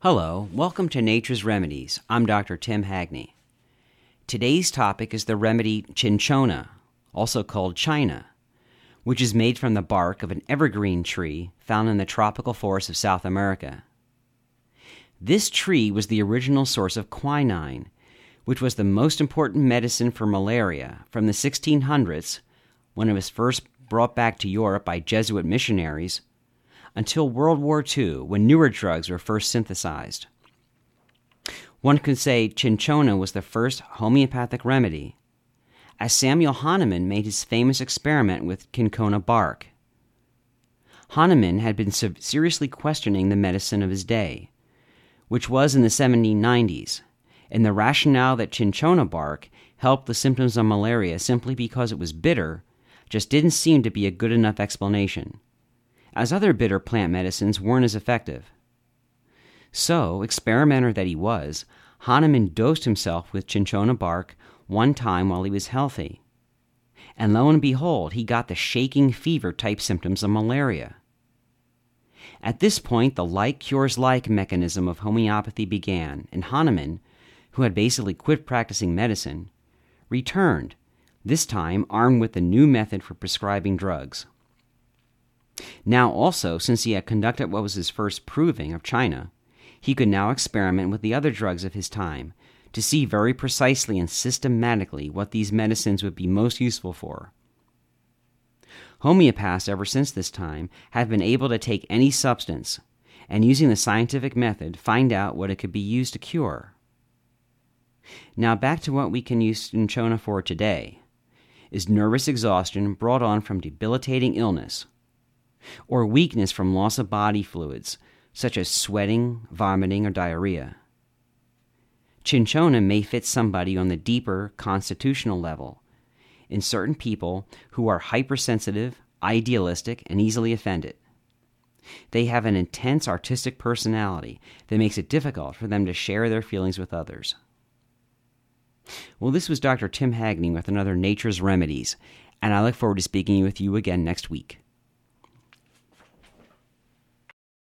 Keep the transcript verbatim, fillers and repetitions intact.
Hello, welcome to Nature's Remedies. I'm Doctor Tim Hagney. Today's topic is the remedy cinchona, also called China, which is made from the bark of an evergreen tree found in the tropical forests of South America. This tree was the original source of quinine, which was the most important medicine for malaria from the sixteen hundreds, when it was first brought back to Europe by Jesuit missionaries, until World War Two, when newer drugs were first synthesized. One could say cinchona was the first homeopathic remedy, as Samuel Hahnemann made his famous experiment with cinchona bark. Hahnemann had been seriously questioning the medicine of his day, which was in the seventeen nineties, and the rationale that cinchona bark helped the symptoms of malaria simply because it was bitter just didn't seem to be a good enough explanation, as other bitter plant medicines weren't as effective. So, experimenter that he was, Hahnemann dosed himself with cinchona bark one time while he was healthy. And lo and behold, he got the shaking fever-type symptoms of malaria. At this point, the like cures like mechanism of homeopathy began, and Hahnemann, who had basically quit practicing medicine, returned, this time armed with a new method for prescribing drugs. Now also, since he had conducted what was his first proving of China, he could now experiment with the other drugs of his time to see very precisely and systematically what these medicines would be most useful for. Homeopaths ever since this time have been able to take any substance and, using the scientific method, find out what it could be used to cure. Now back to what we can use cinchona for today, is nervous exhaustion brought on from debilitating illness, or weakness from loss of body fluids, such as sweating, vomiting, or diarrhea. Cinchona may fit somebody on the deeper constitutional level, in certain people who are hypersensitive, idealistic, and easily offended. They have an intense artistic personality that makes it difficult for them to share their feelings with others. Well, this was Doctor Tim Hagney with another Nature's Remedies, and I look forward to speaking with you again next week.